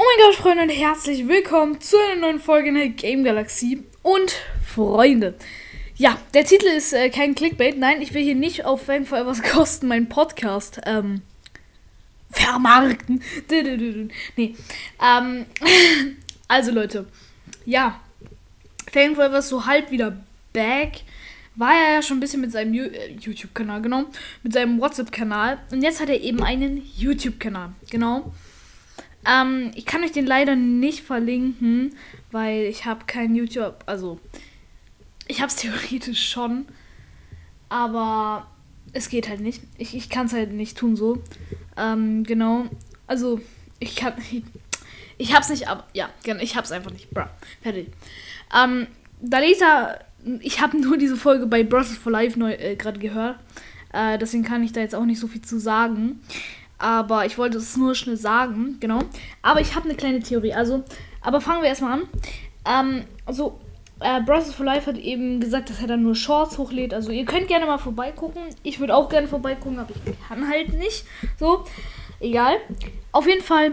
mein Gott, Freunde, und herzlich willkommen zu einer neuen Folge in der Game Galaxie. Und Freunde, ja, der Titel ist kein Clickbait. Nein, ich will hier nicht auf Fang Forever was kosten, meinen Podcast vermarkten. Nee, also Leute, ja, Fang Forever ist so halb wieder back. War er ja schon ein bisschen mit seinem YouTube-Kanal, genau, mit seinem WhatsApp-Kanal. Und jetzt hat er eben einen YouTube-Kanal, genau. Ich kann euch den leider nicht verlinken, weil ich habe kein YouTube, also ich habe es theoretisch schon, aber es geht halt nicht. Ich kann es halt nicht tun so. Genau, also ich hab's nicht, aber ja, ich hab's einfach nicht. Bra, fertig. Dalita, ich habe nur diese Folge bei Brothers for Life gerade gehört, deswegen kann ich da jetzt auch nicht so viel zu sagen. Aber ich wollte es nur schnell sagen, genau. Aber ich habe eine kleine Theorie. Aber fangen wir erstmal an. Brothers for Life hat eben gesagt, dass er dann nur Shorts hochlädt. Also ihr könnt gerne mal vorbeigucken. Ich würde auch gerne vorbeigucken, aber ich kann halt nicht. So, egal. Auf jeden Fall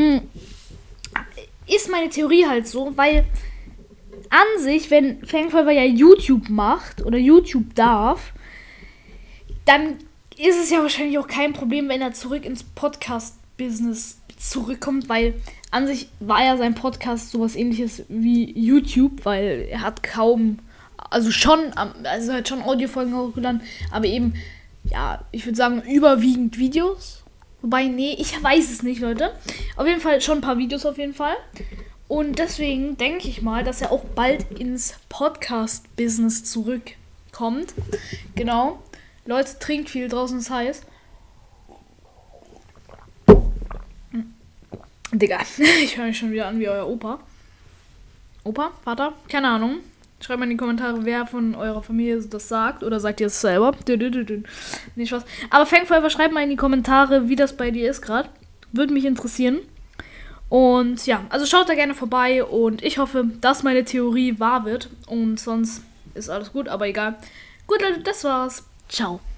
ist meine Theorie halt so, weil an sich, wenn Fang Forever ja YouTube macht oder YouTube darf, dann ist es ja wahrscheinlich auch kein Problem, wenn er zurück ins Podcast-Business zurückkommt, weil an sich war ja sein Podcast sowas ähnliches wie YouTube, weil er hat kaum, er hat schon Audiofolgen hochgeladen, aber eben, ja, ich würde sagen, überwiegend Videos. Wobei, nee, ich weiß es nicht, Leute. Auf jeden Fall schon ein paar Videos auf jeden Fall. Und deswegen denke ich mal, dass er auch bald ins Podcast-Business zurückkommt. Genau. Leute, trinkt viel, draußen ist heiß. Digga, ich höre mich schon wieder an wie euer Opa. Opa? Vater? Keine Ahnung. Schreibt mal in die Kommentare, wer von eurer Familie das sagt. Oder sagt ihr es selber? Nee, Spaß. Aber Fang Forever, schreibt mal in die Kommentare, wie das bei dir ist gerade. Würde mich interessieren. Und ja, also schaut da gerne vorbei. Und ich hoffe, dass meine Theorie wahr wird. Und sonst ist alles gut, aber egal. Gut, Leute, das war's. Ciao.